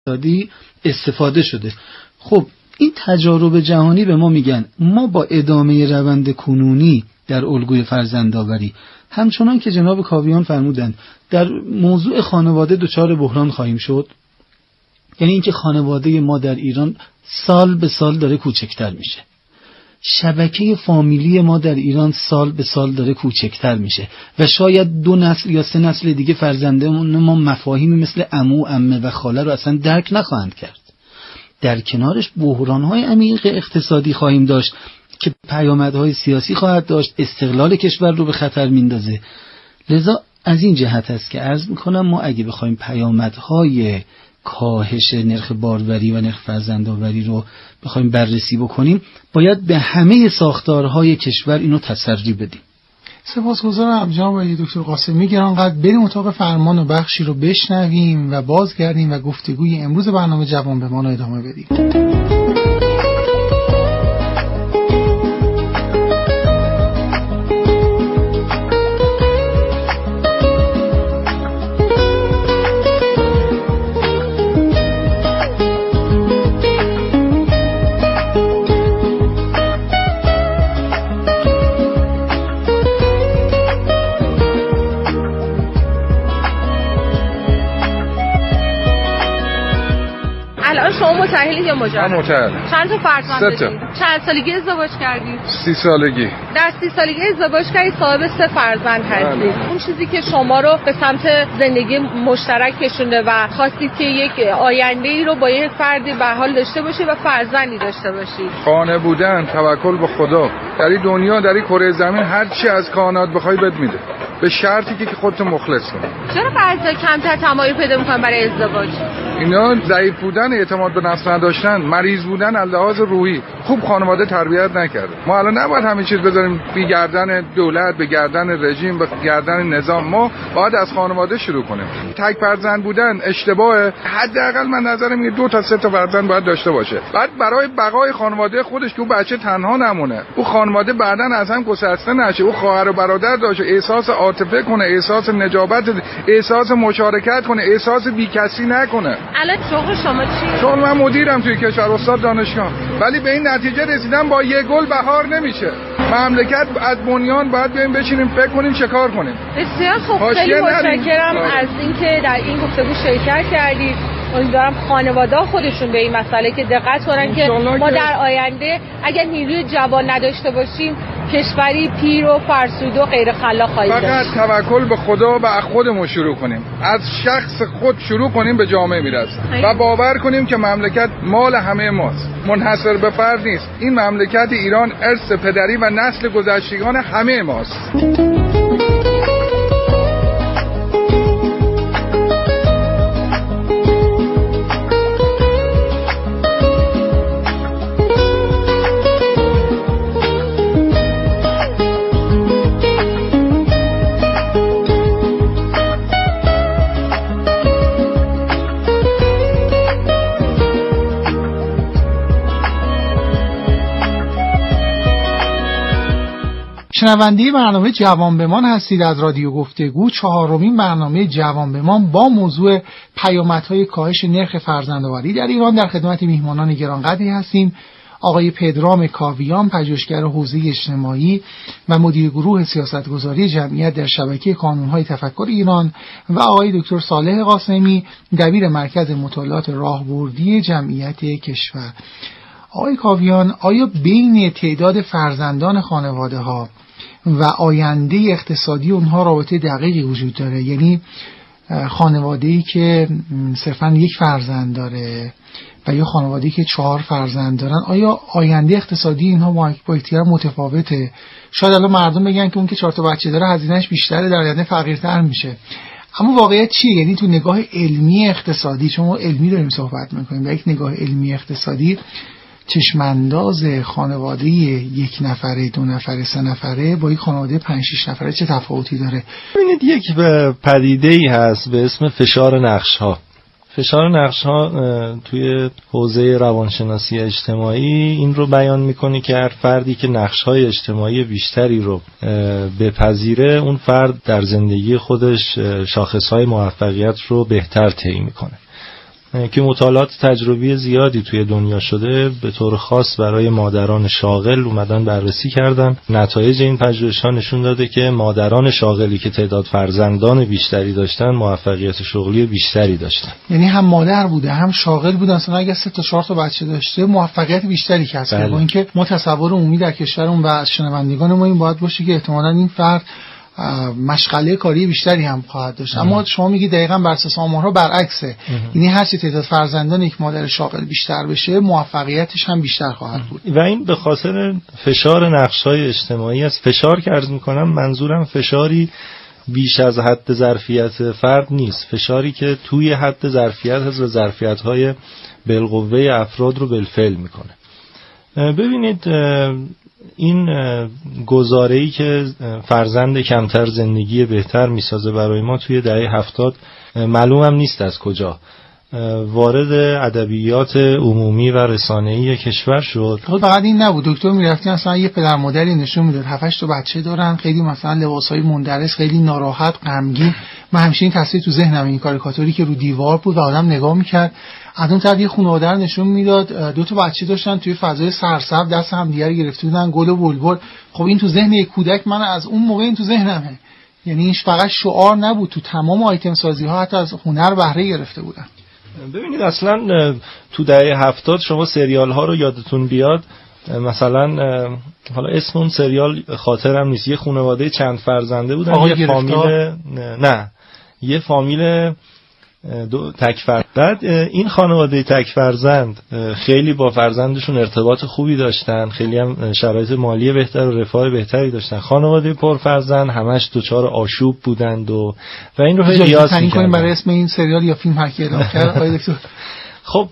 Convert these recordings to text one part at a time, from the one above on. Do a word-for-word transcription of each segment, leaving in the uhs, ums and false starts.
اقتصادی استفاده شده. خب این تجارب جهانی به ما میگن ما با ادامه روند کنونی در الگوی فرزندآوری، همچنان که جناب کاویان فرمودن، در موضوع خانواده دچار بحران خواهیم شد. یعنی اینکه خانواده ما در ایران سال به سال داره کوچکتر میشه، شبکه فامیلی ما در ایران سال به سال داره کوچکتر میشه و شاید دو نسل یا سه نسل دیگه فرزندان ما مفاهیمی مثل عمو، عمه و خاله رو اصلا درک نخواهند کرد. در کنارش بحران‌های عمیق اقتصادی خواهیم داشت که پیامدهای سیاسی خواهد داشت، استقلال کشور رو به خطر میندازه. لذا از این جهت است که عرض میکنم ما اگه بخوایم پیامدهای کاهش نرخ باروری و نرخ فرزندآوری رو بخوایم بررسی بکنیم، باید به همه ساختارهای کشور اینو تسری بدیم. سپاسگزارم جناب آقای دکتر قاسمی. گرانقدر بریم اتاق فرمان و بخشی رو بشنویم و بازگردیم و گفتگوی امروز برنامه جوان به ما رو ادامه بدیم. متأهلی یا مجرد؟ متأهل. چند تا فرزند دارید؟ چند سالگی ازدواج کردید؟ سی سالگی. در سی سالگی ازدواج کردید، صاحب سه فرزند هستید. اون چیزی که شما رو به سمت زندگی مشترک کشونده و خواستید که یک آینده‌ای رو با یک فردی به حال داشته باشید و فرزندی داشته باشید. خانه بودن، توکل به خدا. در این دنیا، در این کره زمین، هر چی از کائنات بخوای بهت میده، به شرطی که خودت مخلص کنی. چرا بعضی کمتر تمایل پیدا می‌کنن برای ازدواج؟ اینا ضعیف بودن، اعتماد به نفس نداشتن، مریض بودن از لحاظ روحی، خوب خانواده تربیت نکرده. ما الان نباید همه چیز بذاریم به گردن دولت، به گردن رژیم، به گردن نظام. ما باید از خانواده شروع کنیم. تک فرزند بودن اشتباهه. حداقل من نظرم اینه دو تا سه تا فرزند باید داشته باشه. بعد برای بقای خانواده خودش که بچه تنها نمونه، او خانواده بعداً از هم گسسته نشه، او خواهر و برادر داشته، احساس عاطفه کنه، احساس نجابت، احساس مشارکت کنه، احساس بیکسی نکنه. الان شغل شما چیه؟ شغل من مدیرم توی کشور، استاد دانشگاه. ولی به این نتیجه رسیدم با یه گل بهار نمیشه. مملکت از بنیان باید بیایم بشینیم فکر کنیم چه کار کنیم. بسیار خوب، خیلی متشکرم از اینکه در این گفتگو شرکت کردید. امیدوارم خانواده‌ها خودشون به این مسئله که دقت کنن که ما در آینده اگر نیروی جوان نداشته باشیم کشوری پیر و فرسوده و غیر خلاق خواهیم داشت. فقط توکل به خدا و از خودمون شروع کنیم، از شخص خود شروع کنیم به جامعه میرسه و باور کنیم که مملکت مال همه ماست، منحصر به فرد نیست. این مملکت ایران ارث پدری و نسل گذشتگان همه ماست. شنونده برنامه جوان بمان هستید از رادیو گفتگو. چهارمین برنامه جوان بمان با موضوع پیامدهای کاهش نرخ فرزندآوری در ایران. در خدمت میهمانان گرانقدری هستیم: آقای پدرام کاویان، پژوهشگر حوزه اجتماعی و مدیر گروه سیاستگذاری جمعیت در شبکه کانون‌های تفکر ایران، و آقای دکتر صالح قاسمی، دبیر مرکز مطالعات راهبردی جمعیت کشور. آقای کاویان، آیا بین تعداد فرزندان خانواده‌ها و آینده اقتصادی اونها رابطه دقیقی وجود داره؟ یعنی خانواده‌ای که صرفاً یک فرزند داره و یا خانواده‌ای که چهار فرزند دارن، آیا آینده اقتصادی اینها با یکدیگر متفاوته؟ شاید الان مردم بگن که اون که چهار تا بچه داره هزینه‌اش بیشتره، در آینده فقیرتر میشه. اما واقعیت چیه؟ یعنی تو نگاه علمی اقتصادی، چون ما علمی داریم صحبت می‌کنیم، یک نگاه علمی اقتصادی، چشمانداز خانواده یک نفره، دو نفره، سه نفره با یک خانواده پنج شش نفره چه تفاوتی داره؟ ببینید، یک پدیده‌ای هست به اسم فشار نقش‌ها. فشار نقش‌ها توی حوزه روانشناسی اجتماعی این رو بیان می‌کنه که هر فردی که نقش‌های اجتماعی بیشتری رو بپذیره، اون فرد در زندگی خودش شاخص‌های موفقیت رو بهتر طی می‌کنه. که مطالعات تجربی زیادی توی دنیا شده، به طور خاص برای مادران شاغل اومدن بررسی کردن. نتایج این پژوهش‌ها نشون داده که مادران شاغلی که تعداد فرزندان بیشتری داشتن موفقیت شغلی بیشتری داشتن. یعنی هم مادر بوده هم شاغل بوده، اصلا اگه سه تا چهار تا بچه داشته موفقیت بیشتری کسب کرده. با اینکه ما تصور عمومی در کشورمون و از شنوندگان ما این باید باشه که احتمالاً این فرد مشغله کاری بیشتری هم خواهد داشت، اما شما میگی دقیقاً بر اساس آمارها برعکسه. یعنی هر چه تعداد فرزندان یک مادر شاغل بیشتر بشه موفقیتش هم بیشتر خواهد بود و این به خاطر فشار نقش‌های اجتماعی است. فشار که عرض می‌کنم منظورم فشاری بیش از حد ظرفیت فرد نیست، فشاری که توی حد ظرفیت هست و ظرفیت‌های بالقوه افراد رو بالفعل میکنه. ببینید این گزاره‌ای که فرزند کمتر زندگی بهتر میسازه برای ما توی دهه هفتاد معلومم نیست از کجا وارد ادبیات عمومی و رسانه‌ای کشور شد. خب فقط این نبود، دکتر میرفتی مثلا یه پدر مادری نشون میداد هفت هشت تا بچه دارن، خیلی مثلا لباسای مندرس، خیلی ناراحت، غمگین. من همیشه این تصویر تو ذهنم، این کاریکاتوری که رو دیوار بود و آدم نگاه میکرد. از اون طرف یه خانواده رو نشون میداد، دو تا بچه داشتن توی فضای سرسبز دست هم دیگه گرفته بودن، گل و بلبل. خب این تو ذهن یک کودک، من از اون موقع این تو ذهنمه. یعنی این فقط شعار نبود، تو تمام آیتم سازی ها حتی از هنر بهره گرفته بودن. ببینید اصلا تو دهه هفتاد شما سریال ها رو یادتون بیاد، مثلا حالا اسم اون سریال خاطرم نیست، یه خانواده چند فرزنده بودن، یه فامیل نه یه فامیل دو تک فرزند. بعد این خانواده تک فرزند خیلی با فرزندشون ارتباط خوبی داشتن، خیلی هم شرایط مالی بهتر و رفاه بهتری داشتن. خانواده پر فرزند همش دچار آشوب بودند و و این رو قیاس می‌کنیم برای اسم این سریال یا فیلم هر کی اعلام کرد آقای دکتر. خب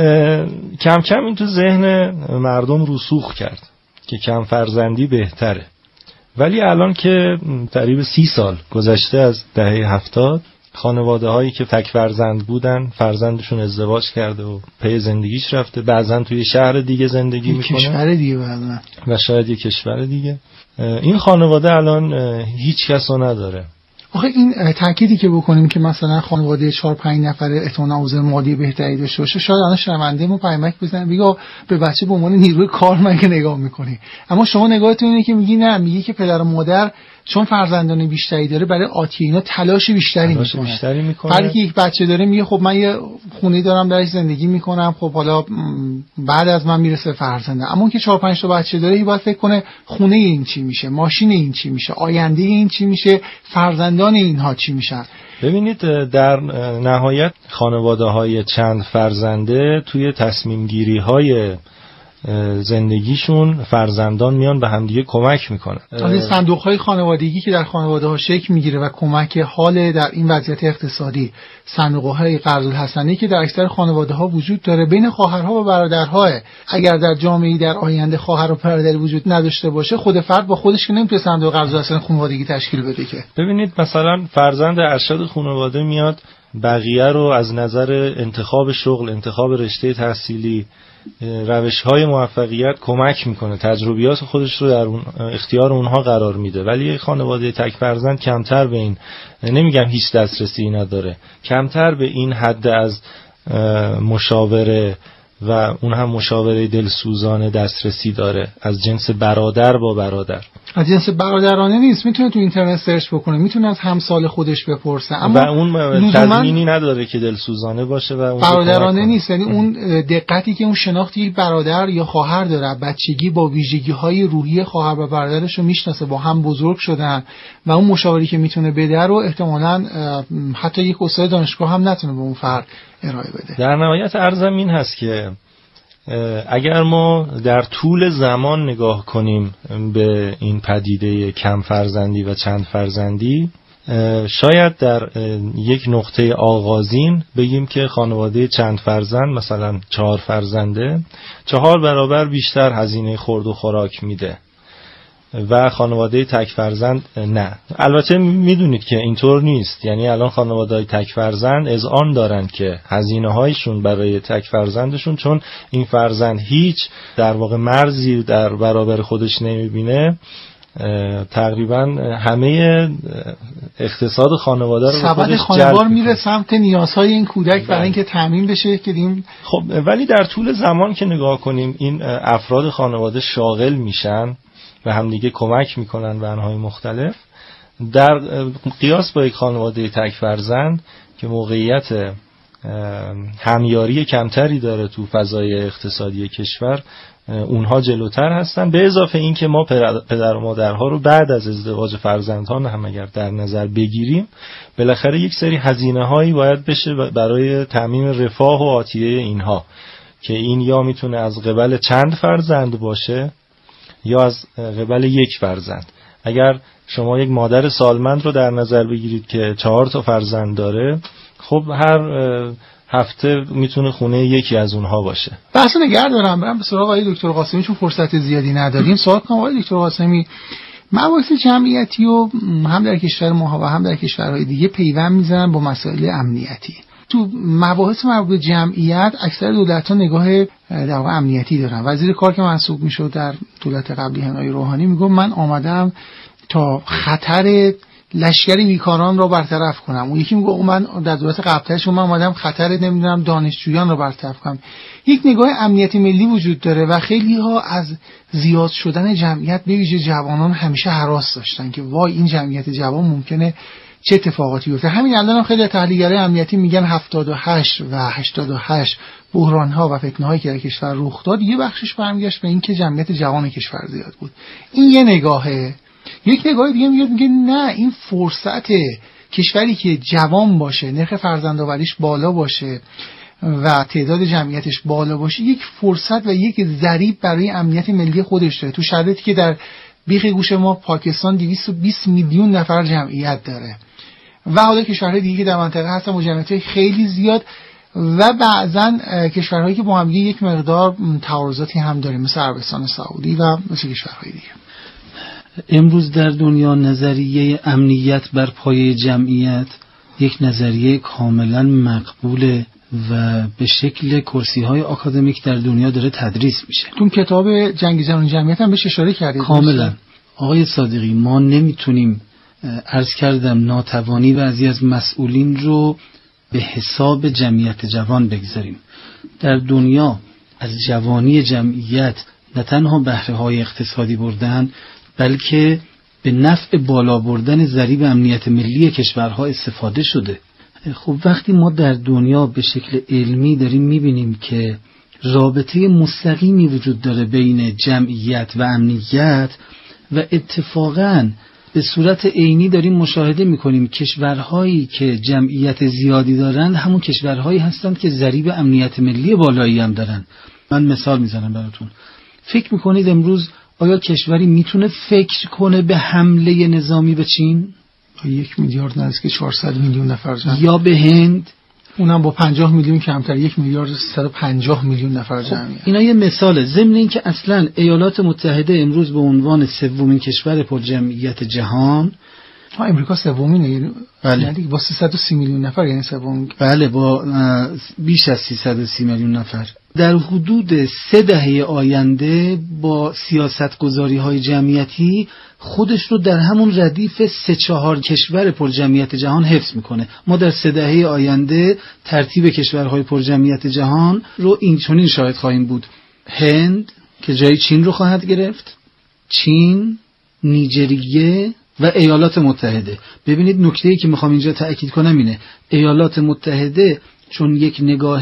کم کم این تو ذهن مردم رسوخ کرد که کم فرزندی بهتره. ولی الان که تقریبا سی سال گذشته از دهه هفتاد، خانواده هایی که تک فرزند بودن فرزندشون ازدواج کرده و پی زندگیش رفته، بعضن توی شهر دیگه زندگی میکنه، کشور دیگه بعضن و شاید یه کشور دیگه. این خانواده الان هیچ کس رو نداره. آخه این تأکیدی که بکنیم که مثلا خانواده چهار پنج نفره احتمالاً اوضاع مالی بهتری داشته باشه، شاید الان شرمنده ما پیامک بزنه بگه به بچه به عنوان نیروی کار مگه نگاه میکنی. اما شما نگاهتون اینه که میگی نه، میگی که پدر و مادر چون فرزندان بیشتری داره برای آتی اینا تلاش بیشتری تلاش میکنه. بیشتری میکنه. هر کی یک بچه داره میگه خب من یه خونه دارم درش زندگی میکنم، خب حالا بعد از من میرسه فرزنده. اما اون که چهار پنج تا بچه داره باید فکر کنه خونه این چی میشه، ماشین این چی میشه، آینده این چی میشه، فرزندان اینها چی میشن. ببینید در نهایت خانواده‌های چند فرزنده توی تصمیم گیری های زندگیشون فرزندان میان به همدیگه کمک میکنن. این صندوق های خانوادگی که در خانواده ها شکل میگیره و کمک حال در این وضعیت اقتصادی، صندوق های قرض الحسنه که در اکثر خانواده ها وجود داره بین خواهرها و برادرها. اگر در جامعه در آینده خواهر و برادری وجود نداشته باشه، خود فرد با خودش که نمیتونه صندوق قرض الحسنه خانوادگی تشکیل بده که. ببینید مثلا فرزند ارشد خانواده میاد بقیه رو از نظر انتخاب شغل، انتخاب رشته تحصیلی، روش‌های موفقیت کمک میکنه، تجربیات خودش رو در اون اختیار اونها قرار میده. ولی خانواده تک فرزند کمتر به این، نمیگم هیچ دسترسی نداره، کمتر به این حد از مشاوره و اون هم مشاوره دلسوزانه دسترسی داره، از جنس برادر با برادر. از جنس برادرانه نیست، میتونه تو اینترنت سرچ بکنه، میتونه از همسال خودش بپرسه، اما و اون تضمینی نداره که دلسوزانه باشه و اون برادرانه نیست. یعنی اون دقتی که اون شناختی برادر یا خواهر داره، بچگی با ویژگی‌های روحی خواهر و برادرش رو میشناسه، با هم بزرگ شدن و اون مشاوری که میتونه بده رو احتمالاً حتی یک استاد دانشگاه هم نتونه به اون فرد ارائه بده. در نهایت عرضم این هست که اگر ما در طول زمان نگاه کنیم به این پدیده کم فرزندی و چند فرزندی، شاید در یک نقطه آغازین بگیم که خانواده چند فرزند مثلا چهار فرزنده چهار برابر بیشتر هزینه خورد و خوراک میده و خانواده تک فرزند نه. البته میدونید که اینطور نیست. یعنی الان خانواده‌های تک فرزند اذعان دارن که هزینه هایشون برای تک فرزندشون، چون این فرزند هیچ در واقع مرزی در برابر خودش نمیبینه، تقریبا همه اقتصاد خانواده رو سبد خانوار میره سمت نیازهای این کودک برای اینکه تامین بشه که دیم. خب ولی در طول زمان که نگاه کنیم این افراد خانواده شاغل میشن و همدیگه کمک میکنن به انواع مختلف، در قیاس با یک خانواده تک فرزند که موقعیت همیاری کمتری داره تو فضای اقتصادی کشور، اونها جلوتر هستن. به اضافه این که ما پدر و مادرها رو بعد از ازدواج فرزندان هم اگر در نظر بگیریم، بالاخره یک سری هزینه هایی باید بشه برای تامین رفاه و آتیه اینها، که این یا میتونه از قبل چند فرزند باشه یا از قبل یک فرزند. اگر شما یک مادر سالمند رو در نظر بگیرید که چهار تا فرزند داره، خب هر هفته میتونه خونه یکی از اونها باشه. بحث نگرد دارم برم به سراغ آقای دکتر قاسمی چون فرصت زیادی نداریم. سوال کنم آقای دکتر قاسمی، مباحث جمعیتی و هم در کشور ما و هم در کشورهای دیگه پیوند میزنن با مسائل امنیتی. تو مباحث مربوط به جمعیت اکثر دولت‌ها نگاه در واقع امنیتی دارن. وزیر کار که منصوب میشد در دولت قبلی حنای روحانی میگفت من آمدم تا خطر لشکری بیکاران را برطرف کنم. اون یکی میگه من در دولت قبلش من اومدم خطر نمیدونم دانشجویان را برطرف کنم. یک نگاه امنیت ملی وجود داره و خیلی ها از زیاد شدن جمعیت به ویژه جوانان همیشه هراس داشتن که وای این جمعیت جوان ممکنه چه اتفاقاتی بیفته. همین الان هم خیلی تحلیلگرای امنیتی میگن هفتاد و هشت و هشتاد و هشت بحران ها و فتنه هایی که در کشور رخ داد یه بخشش برمیگشت به این که جمعیت جوان کشور زیاد بود. این یه نگاهه. یک نگاه دیگه میاد میگه نه، این فرصت کشوری که جوان باشه، نرخ فرزندآوریش بالا باشه و تعداد جمعیتش بالا باشه، یک فرصت و یک ضریب برای امنیت ملی خودش داره. تو شرایطی که در بیخ گوش ما پاکستان دویست و بیست میلیون نفر جمعیت داره و حالا کشورهای دیگه که در منطقه هستن با جمعیت خیلی زیاد و بعضا کشورهایی که با هم یک مقدار تعارضاتی هم داریم مثل عربستان سعودی و مثل کشورهای دیگه. امروز در دنیا نظریه امنیت بر پایه جمعیت یک نظریه کاملا مقبوله و به شکل کرسی‌های آکادمیک در دنیا داره تدریس میشه. تو کتاب جنگ جهان جمعیت هم بهش اشاره کردید. کاملا. آقای صادقی، ما نمیتونیم عرض کردم ناتوانی بعضی از مسئولین رو به حساب جمعیت جوان بگذاریم. در دنیا از جوانی جمعیت نه تنها بهره‌های اقتصادی بردن، بلکه به نفع بالا بردن ضریب امنیت ملی کشورها استفاده شده. خب وقتی ما در دنیا به شکل علمی داریم میبینیم که رابطه مستقیمی وجود داره بین جمعیت و امنیت و اتفاقاً به صورت عینی داریم مشاهده میکنیم کشورهایی که جمعیت زیادی دارند همون کشورهایی هستند که ضریب امنیت ملی بالایی هم دارن. من مثال میزنم براتون. فکر میکنید امروز آیا کشوری میتونه فکر کنه به حمله نظامی به چین؟ یک میلیارد نزدیک چهارصد میلیون نفر جمعیت. یا به هند؟ اونم با پنجاه میلیون کمتر، یک میلیارد صد و پنجاه میلیون نفر جمعیت. اینا یه مثاله. ضمن این که اصلا ایالات متحده امروز به عنوان سومین کشور پرجمعیت جهان، ها امریکا سومینه، یعنی بله با سیصد و سی میلیون نفر یعنی سوم. بله با بیش از سیصد و سی میلیون نفر در حدود سه دهه آینده با سیاستگذاری های جمعیتی خودش رو در همون ردیف سه چهار کشور پرجمعیت جهان حفظ میکنه. ما در سه دهه آینده ترتیب کشورهای پرجمعیت جهان رو این چنین شاهد خواهیم بود: هند که جای چین رو خواهد گرفت، چین، نیجریه و ایالات متحده. ببینید نکته‌ای که میخوام اینجا تأکید کنم اینه: ایالات متحده چون یک نگاه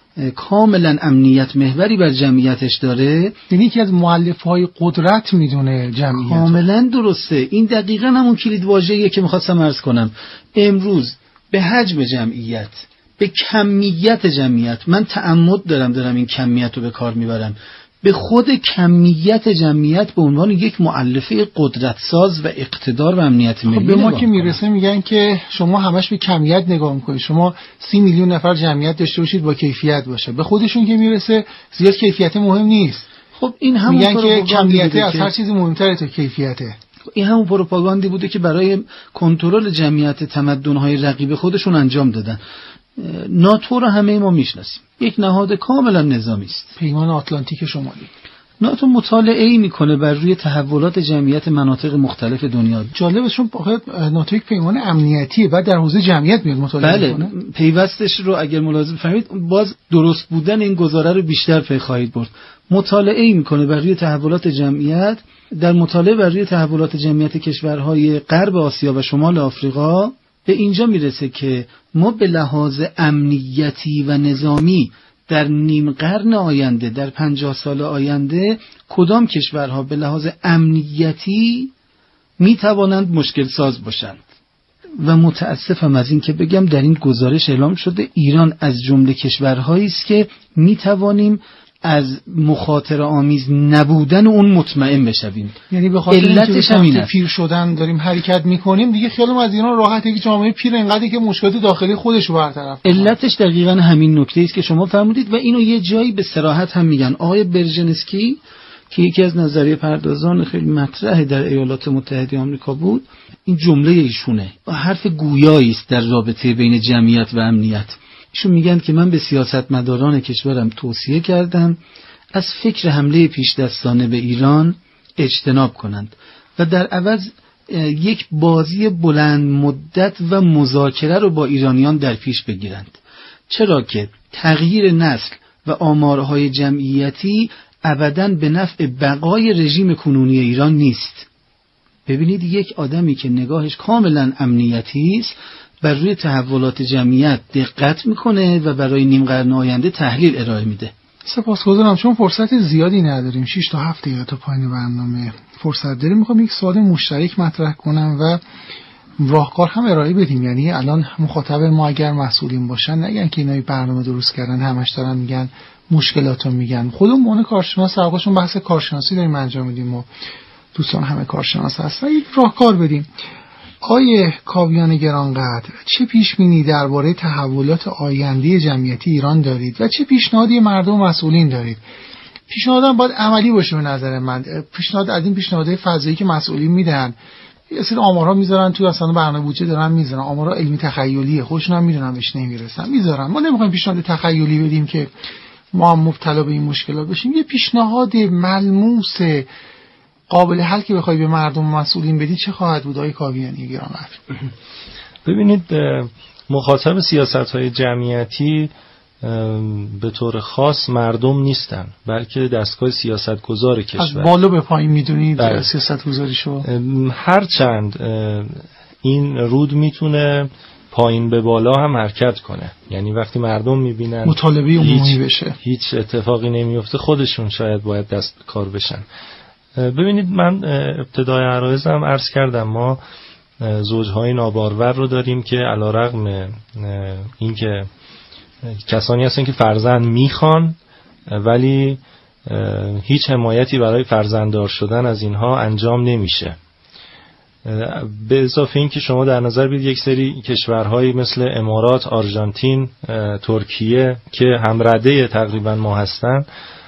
کاملا امنیت محوری بر جمعیتش داره، یعنی یکی از مؤلفه‌های قدرت میدونه جمعیت. کاملا درسته. این دقیقاً همون کلید واژه‌ایه که میخواستم عرض کنم. امروز به حجم جمعیت، به کمیت جمعیت، من تعمد دارم دارم این کمیت رو به کار میبرم، به خود کمیت جمعیت به عنوان یک مؤلفه قدرتساز و اقتدار و امنیت ملی. خب به ما که میرسه میگن که شما همش به کمیت نگاه میکنید، شما سی میلیون نفر جمعیت داشته باشید با کیفیت باشه. به خودشون که میرسه زیاد کیفیت مهم نیست. خب این همون میگن که کمیت از هر چیزی مهمتره تا کیفیته. این همون پروپاگاندی بوده که برای کنترل جمعیت تمدن‌های رقیب خودشون انجام دادن. ناتو رو همه ما میشناسیم، یک نهاد کاملا نظامی است. پیمان آتلانتیک شمالی. ناتو مطالعه‌ای میکنه بر روی تحولات جمعیت مناطق مختلف دنیا. جالبه چون ناتو یک پیمان امنیتیه، بعد در حوزه جمعیت میاد مطالعه بله میکنه. پیوستش رو اگر ملاحظه بفرمایید باز درست بودن این گزاره رو بیشتر پی خواهید برد. مطالعه‌ای میکنه بر روی تحولات جمعیت. در مطالعه بر روی تحولات جمعیت کشورهای غرب آسیا و شمال آفریقا به اینجا میرسه که ما به لحاظ امنیتی و نظامی در نیم قرن آینده، در پنجاه سال آینده، کدام کشورها به لحاظ امنیتی میتوانند مشکل ساز باشند. و متاسفم از این که بگم در این گزارش اعلام شده ایران از جمله کشورهایی است که میتوانیم از مخاطره آمیز نبودن اون مطمئن بشویم. یعنی به خاطر علتش همینه، پیر شدن داریم حرکت میکنیم دیگه، خیالم از ایران راحته که جامعه پیر اینقدری که مشکلات داخلی خودش رو برطرف کنه. علتش دقیقاً همین نکته است که شما فرمودید و اینو یه جایی به صراحت هم میگن. آقای برژنسکی که یکی از نظریه پردازان خیلی مطرح در ایالات متحده آمریکا بود، این جمله ایشونه حرف گویایی است در رابطه بین جمعیت و امنیت. ایشون میگن که من به سیاستمداران کشورم توصیه کردم از فکر حمله پیش دستانه به ایران اجتناب کنند و در عوض یک بازی بلند مدت و مذاکره رو با ایرانیان در پیش بگیرند، چرا که تغییر نسل و آمارهای جمعیتی ابداً به نفع بقای رژیم کنونی ایران نیست. ببینید یک آدمی که نگاهش کاملا امنیتی است بر روی تحولات جمعیت دقت میکنه و برای نیم قرن آینده تحلیل ارائه میده. سپاسگزارم. چون فرصت زیادی نداریم، شش تا هفت دقیقه تا پایان برنامه فرصت داریم، میخوام یک سوال مشترک مطرح کنم و راهکار هم ارائه بدیم. یعنی الان مخاطب ما اگر مسئولین باشن نگن که اینای برنامه درست کردن همش دارن میگن مشکلاتو میگن. خودمون مون کارشناس حقوقشون بحث کارشناسی داریم انجام میدیم و دوستان همه کارشناس هستن، یک راهکار بدیم. آیه کاویان گرانقدر، چه پیشبینی درباره تحولات آینده جمعیتی ایران دارید و چه پیشنهادی مردم و مسئولین دارید؟ پیشنهادم باید عملی باشه به نظر من. پیشنهاد از این پیشنهادهای فضایی که مسئولین میدن، یه سری آمارها میذارن توی اصلا برنامه بودجه دارن میذارن، آمارها علمی تخیلیه، خودشون هم میدونن بهش نمیرسن میذارن. ما نمیخوایم پیشنهاد تخیلی بدیم که ما هم مبتلا به این مشکلات بشیم. یه پیشنهاد ملموس قابل حل که بخوای به مردم مسئولین بدی چه خواهد بود آقای کاویانی گرانقدر؟ ببینید مخاطب سیاست‌های جمعیتی به طور خاص مردم نیستن، بلکه دستگاه سیاستگزار کشور. از بالا به پایین میدونید سیاستگزاریشو؟ هر چند این رود میتونه پایین به بالا هم حرکت کنه، یعنی وقتی مردم میبینن مطالبه عمومی بشه هیچ اتفاقی نمیفته، خودشون شاید باید دست کار بشن. ببینید من ابتدای عرایزم عرض کردم ما زوجهای نابارور رو داریم که علیرغم اینکه کسانی هستن که فرزند میخوان ولی هیچ حمایتی برای فرزنددار شدن از اینها انجام نمیشه. به اضافه این که شما در نظر بگیرید یک سری کشورهایی مثل امارات، آرژانتین، ترکیه که همرده تقریبا ما هستن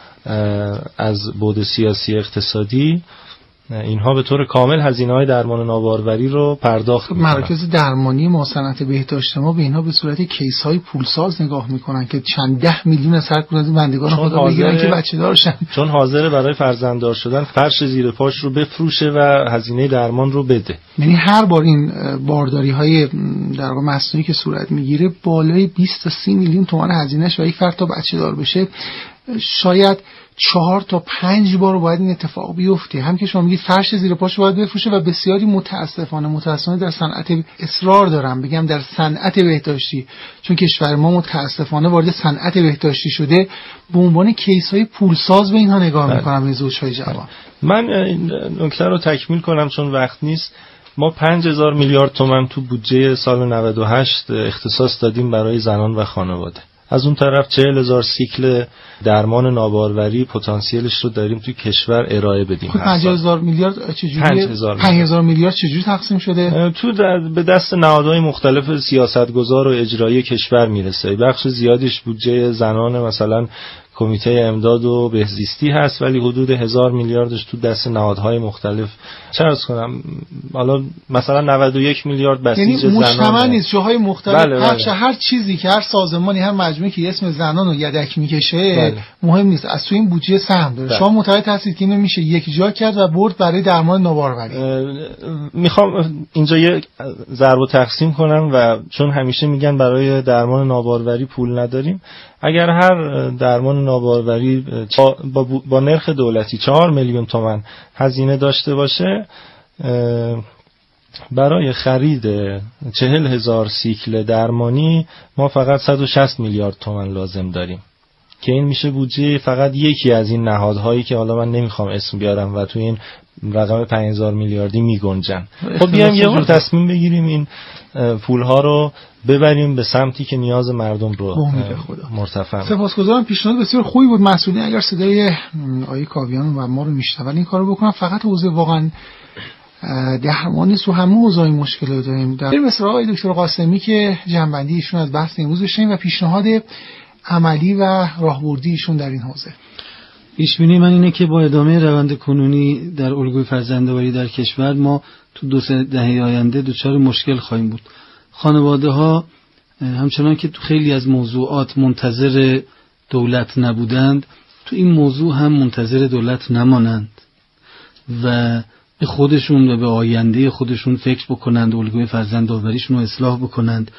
از بعد سیاسی اقتصادی، اینها به طور کامل هزینه‌های درمان ناباروری رو پرداخت می‌کنن. مراکز درمانی ما صنعت بهداشت ما به اینها به صورت کیس‌های پولساز نگاه می‌کنن که چند ده میلیون از هر کدوم از بندگان خدا بگیرن که بچه‌دار شن، چون حاضر برای فرزنددار شدن فرش زیر پاش رو بفروشه و هزینه درمان رو بده. یعنی هر بار این بارداری‌های در واقع مصنوعی که صورت می‌گیره بالای بیست تا سی میلیون تومان هزینه‌اش و یک فرد تا بچه‌دار بشه شاید چهار تا پنج بار باید این اتفاق بیفته. هم که شما میگید فرش زیر پاش باید بفروشه و بسیاری متاسفانه متاسفانه در صنعت اصرار دارم بگم در صنعت بهداشتی، چون کشور ما متاسفانه وارد صنعت بهداشتی شده، به عنوان کیس‌های پولساز به اینها نگاه می‌کنم به زوج‌های جوان. من این نکته رو تکمیل کنم چون وقت نیست. ما پنج هزار میلیارد تومان تو بودجه سال نود و هشت اختصاص دادیم برای زنان و خانواده. از اون طرف چهل هزار سیکل درمان ناباروری پتانسیلش رو داریم توی کشور ارائه بدیم. پنجاه هزار میلیارد چجوری پنج هزار میلیارد چجوری تقسیم شده؟ تو به دست نهادهای مختلف سیاستگزار و اجرایی کشور میرسه. بخش زیادیش بودجه زنان مثلا کمیته امداد و بهزیستی هست، ولی حدود هزار میلیاردش تو دست نهادهای مختلف. چه عرض کنم، حالا مثلا نود و یک میلیارد بسیج یعنی زنان، مجتمع نیست، جاهای مختلف بله پخش بله. هر چیزی که هر سازمانی هر مجموعی که اسم زنان رو یدک میکشه بله. مهم نیست، از تو این بودجه سهم داره. بله. شما معتقد هستید که اینو میشه یک جا کرد و برد برای درمان ناباروری؟ میخوام اینجا یه ضرب و تقسیم کنم و چون همیشه میگن برای درمان ناباروری پول نداریم، اگر هر درمان ناباروری با, با نرخ دولتی چهار میلیون تومان هزینه داشته باشه، برای خرید چهل هزار سیکل درمانی ما فقط صد و شصت میلیارد تومان لازم داریم که این میشه بودجه فقط یکی از این نهادهایی که حالا من نمیخوام اسم بیارم و تو این رقم پنج هزار میلیاردی میگنجن. خب بیایم یه بار تصمیم بگیریم این پولها رو ببریم به سمتی که نیاز مردم رو مرتفع. سپاسگزارم، پیشنهاد بسیار خوبی بود. مسئولین اگر صدای آقای کاویان و ما رو میشنون این کارو بکنن. فقط حوزه واقعا درمان نیست، و همه حوزه‌های مشکل داریم. در مثل آقای دکتر قاسمی که جنبندی ایشون از بحث امروز بشنیم و پیشنهاد عملی و راهبردی ایشون در این حوزه. پیش‌بینی من اینه که با ادامه روند کنونی در الگوی فرزندآوری در کشور ما تو دو سه دهه آینده دچار مشکل خواهیم بود. خانواده‌ها همچنان که تو خیلی از موضوعات منتظر دولت نبودند، تو این موضوع هم منتظر دولت نمانند و به خودشون و به آینده خودشون فکر بکنند، الگوی فرزندآوریشون رو اصلاح بکنند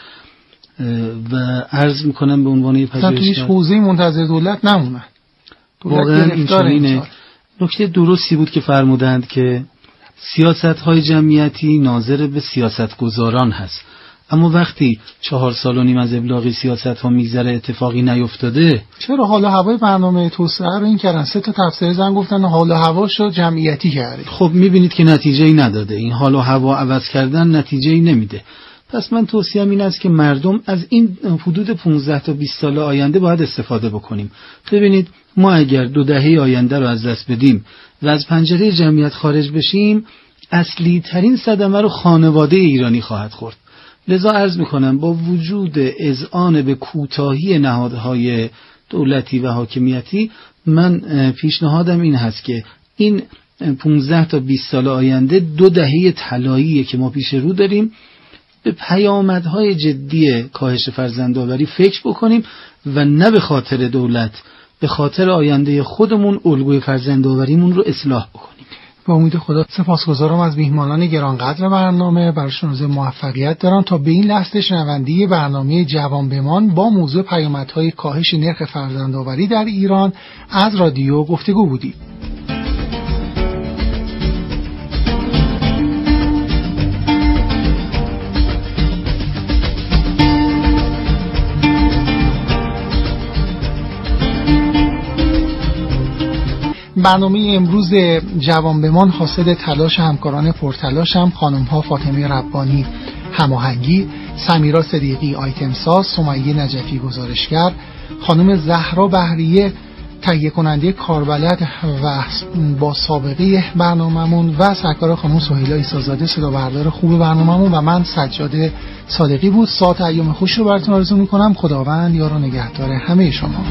و عرض میکنم به عنوان یه پژوهشگر تو هیچ حوزه منتظر دولت نمونن. واقعا این چنینه. نکته درستی بود که فرمودند که سیاست‌های جمعیتی ناظر به سیاستگزاران هست، اما وقتی چهار سال و نیم از ابلاغی سیاست‌ها میگذره اتفاقی نیفتاده، چرا حال و هوای برنامه توسعه رو این کردن؟ سه تا تفسیر زن گفتن حال و هواشو جمعیتی کرده. خب میبینید که نتیجه‌ای نداده. این حال و هوا عوض کردن نتیجه‌ای نمیده. پس من توصیه‌ام این است که مردم از این حدود پانزده تا بیست سال آینده باید استفاده بکنیم. ببینید ما اگر دو دهه آینده رو از دست بدیم و از پنجره جمعیت خارج بشیم، اصلی ترین صدمه رو خانواده ایرانی خواهد خورد. لذا عرض میکنم با وجود اذعان به کوتاهی نهادهای دولتی و حاکمیتی، من پیشنهادم این هست که این پانزده تا بیست سال آینده دو دهه طلاییه که ما پیش رو داریم، به پیامدهای جدی کاهش فرزندآوری فکر بکنیم و نه به خاطر دولت، به خاطر آینده خودمون الگوی فرزندآوریمون رو اصلاح بکنیم. با امید خدا. سپاسگزارم از میهمانان گرانقدر برنامه، برایشون روز موفقیت دارم. تا به این لحظه شنوندی برنامه جوان بمان با موضوع پیامدهای کاهش نرخ فرزندآوری در ایران از رادیو گفتگو بودید. برنامه امروز جوان بمان حاصل تلاش همکاران پرتلاشم، خانم ها فاطمه ربانی هماهنگی، سمیرا صدیقی آیتم ساز، سمیه نجفی گزارشگر، خانم زهرا بهریه تهیه کننده کاربلد و با سابقه برنامه‌مون و سرکار خانم سهیلا عیسی‌زاده صدا بردار خوب برنامه‌مون و من سجاد صادقی بود. ساعت ایام خوش رو براتون آرزو می‌کنم. خداوند یار و نگهدار همه شما.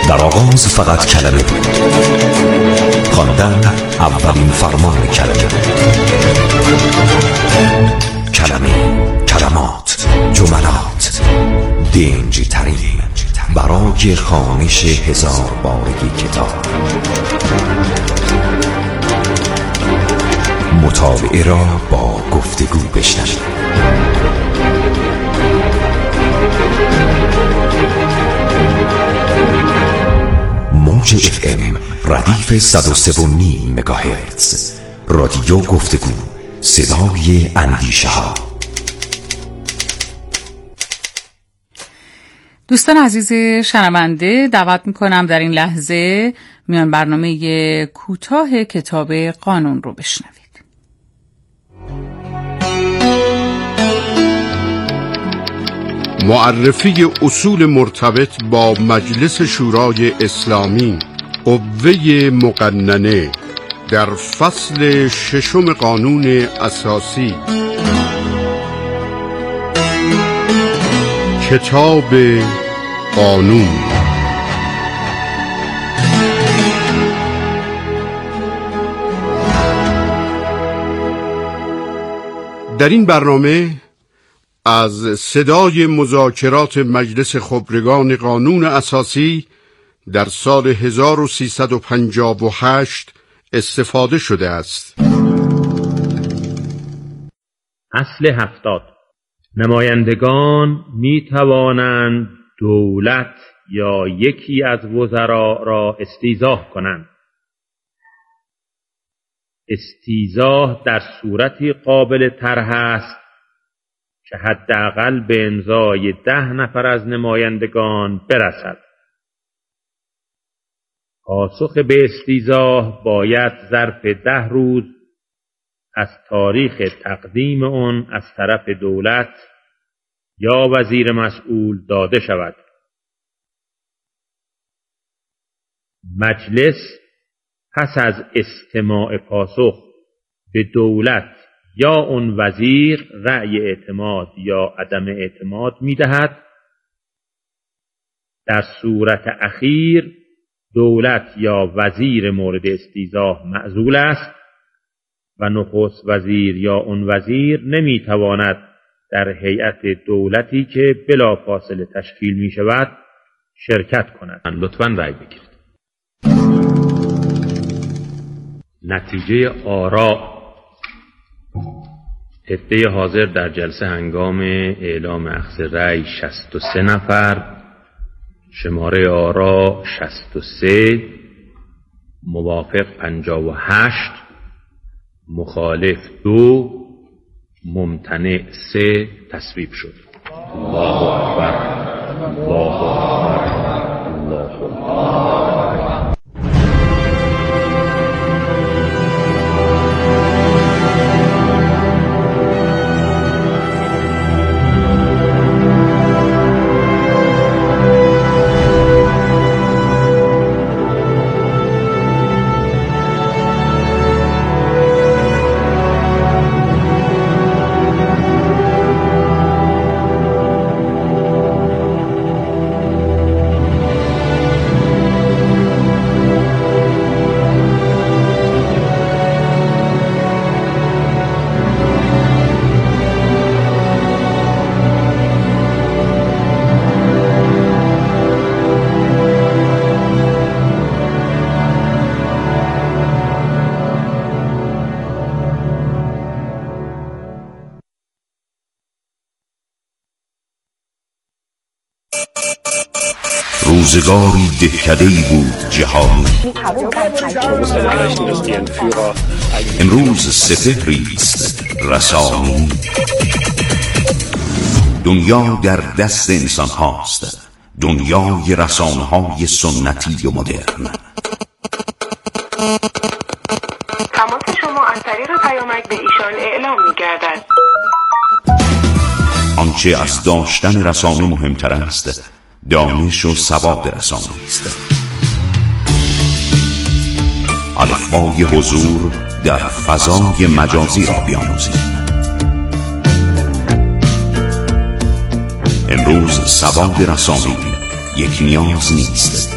در آغاز فقط کلمه بود، خواندن اولین فرمان کلمه. کلمه، کلمات، جملات، دنجی ترین برای خوانش هزار بارگی کتاب. مطالعه را با گفتگو بشنوید. موج اف ام ردیف صد و سه و نیم مگاهرتز، رادیو گفتگو، صدای اندیشه ها. دوستان عزیز شنونده، دعوت میکنم در این لحظه میان برنامه کوتاه کتاب قانون رو بشنوید. معرفی اصول مرتبط با مجلس شورای اسلامی، قوه مقننه، در فصل ششم قانون اساسی. کتاب قانون. در این برنامه از صدای مذاکرات مجلس خبرگان قانون اساسی در سال هزار و سیصد و پنجاه و هشت استفاده شده است. اصل هفتاد: نمایندگان می توانند دولت یا یکی از وزرا را استیضاح کنند. استیضاح در صورتی قابل طرح است که حداقل به امضای ده نفر از نمایندگان برسد. پاسخ به استیضاح باید ظرف ده روز از تاریخ تقدیم آن از طرف دولت یا وزیر مسئول داده شود. مجلس پس از استماع پاسخ به دولت یا اون وزیر رأی اعتماد یا عدم اعتماد می‌دهد. در صورت اخیر دولت یا وزیر مورد استیضاح معزول است و نخست وزیر یا اون وزیر نمی‌تواند در هیئت دولتی که بلافاصله تشکیل می‌شود شرکت کند. لطفاً رأی بگیرید. نتیجه آراء: عده حاضر در جلسه هنگام اعلام اخذ رأی شصت و سه نفر، شماره آراء شصت و سه، موافق پنجاه و هشت، مخالف دو، ممتنع سه تصویب شد. الله اکبر، الله اکبر، الله اکبر. روزگاری دهکده‌ای بود جهان، امروز سپهری است رسانی. دنیا در دست انسان هاست، دنیای رسانه های سنتی و مدرن. تماس شما از طریق پیامک به ایشان اعلام می‌گردد. آنچه از داشتن رسانه مهمتر است، دانش و سواد رسانه است. الفبای حضور در فضای مجازی را بیاموزید. امروز سواد رسانه‌ای یک نیاز نیست،